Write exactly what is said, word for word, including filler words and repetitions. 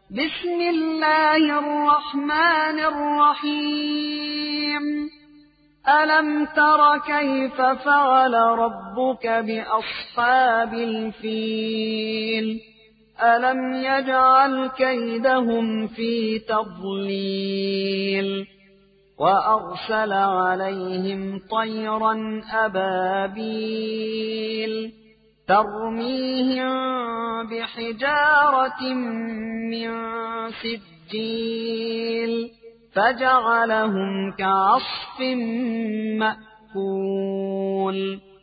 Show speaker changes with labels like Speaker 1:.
Speaker 1: بسم الله الرحمن الرحيم ألم تر كيف فعل ربك بأصحاب الفيل ألم يجعل كيدهم في تضليل وأرسل عليهم طيرا أبابيل ترميهم بحجارة من سجيل فجعلهم كعصف مأكول